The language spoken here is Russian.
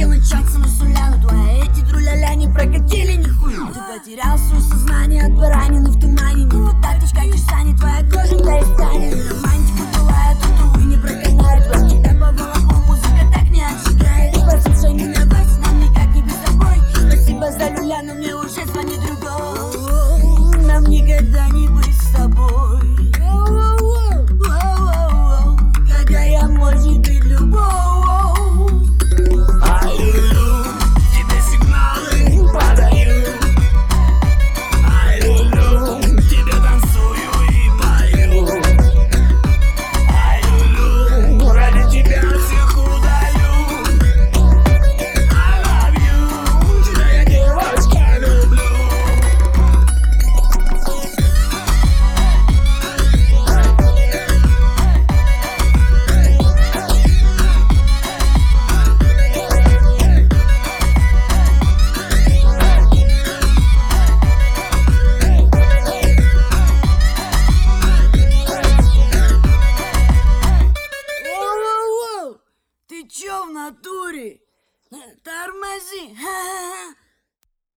хотела чаться на соляну. Твои эти друля-ля не прокатили нихуя. Ты потерял свое сознание от баранины в тумане. Не туда ты шкаешь сани, твоя кожа истанет. Романтику бывает, тут увы не проканает. Про тебя по волокну музыка так не отжигает. Послушай меня, Вася, нам никак не без тобой. Спасибо за люля, но мне уже звонит другой. Нам никогда не быть с тобой. Когда я, может быть, любовь. Тебе сигналы подаю. Ай, люблю, тебе танцую и пою. Ай, люблю, ради тебя всех удаю. I love you, тебя я, девочка, люблю. Ты чё в натуре? Тормози.